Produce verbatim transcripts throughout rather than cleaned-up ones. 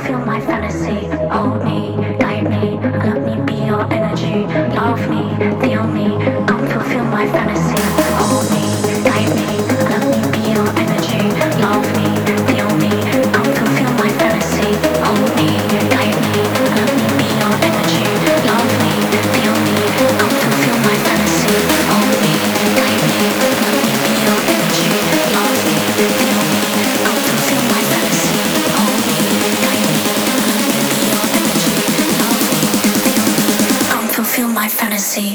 fulfill my fantasy. Hold me, guide me, let me be your energy. Love me, feel me, come fulfill my fantasy. Hold me, guide me, let me be your energy. Love me, feel me, come fulfill my fantasy. Hold me, guide me, let me be your energy. Love me, feel me, come fulfill my fantasy. Hold me, guide me, let me be your energy. Love me, feel me, come fulfill my fantasy. Hold me, guide me, let me be your energy. Love me, feel me, come fulfill my fantasy.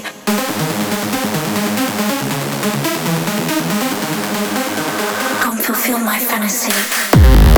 Come fulfill my fantasy.